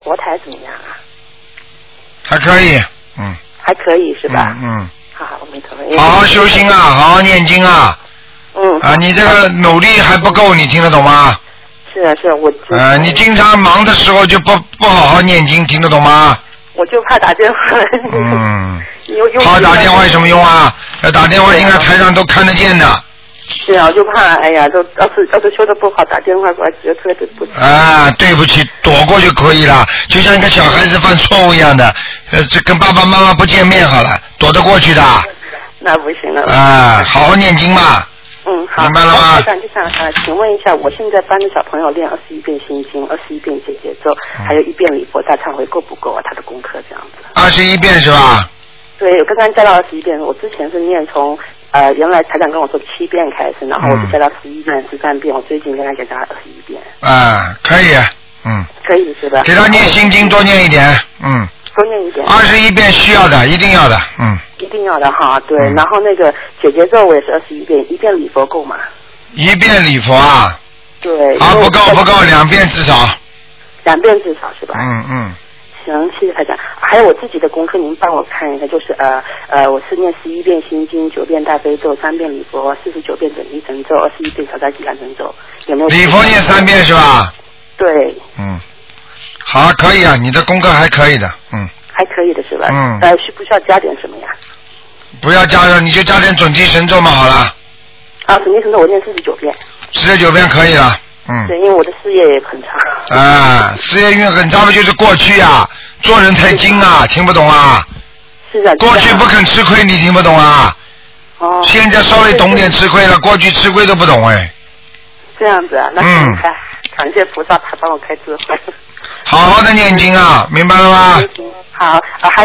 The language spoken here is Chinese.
佛台怎么样啊？ 还可以， 还可以是吧？好，我没头。 好好修心啊，好好念经啊。你这个努力还不够，你听得懂吗？ 是啊，我。 你经常忙的时候就不好好念经，听得懂吗？ 我就怕打电话。 好打电话有什么用啊？要打电话应该台上都看得见的。 是啊，我就怕，哎呀，要是修的不好，打电话过来就特别不。 对不起，躲过就可以了，就像一个小孩子犯错误一样的，这跟爸爸妈妈不见面好了，躲得过去的。 那不行了。 好好念经嘛。 好。 明白了吗？ 就想请问一下，我现在帮着小朋友练21遍心经，21遍解结咒，还有1遍礼佛大忏悔，够不够啊？他的功课这样子。 21遍是吧？ 对，我刚刚加到21遍，我之前是念从原来台长跟我说7遍开始，然后我就加到11遍、13遍，我最近跟他给他21遍。 可以。 可以是吧？ 给他念心经多念一点， 多念一点。 21遍需要的，一定要的， 一定要的哈，对。然后那个解结咒我也是21遍，1遍礼佛够吗 ？1遍礼佛啊？ 对。 不够，2遍至少。 2遍至少是吧？行，谢谢台长。还有我自己的功课，您帮我看一下，就是我是念11遍心经，9遍大悲咒，3遍礼佛，49遍准提神咒，21遍小灾吉祥神咒，有没有？ 礼佛念3遍是吧？ 对。 好，可以啊，你的功课还可以的， 还可以的是吧？需不需要加点什么呀？ 不要加了，你就加点准提神咒嘛，好了。 准提神咒我念49遍。 49遍可以了。 对，因为我的事业也很差。 事业运很差不就是过去啊？做人太精啊，听不懂啊？ 是的。 过去不肯吃亏，你听不懂啊？现在稍微懂点吃亏了，过去吃亏都不懂哎。 这样子啊，那感谢菩萨，他帮我开智慧。 好好的念经啊，明白了吗？ 好，还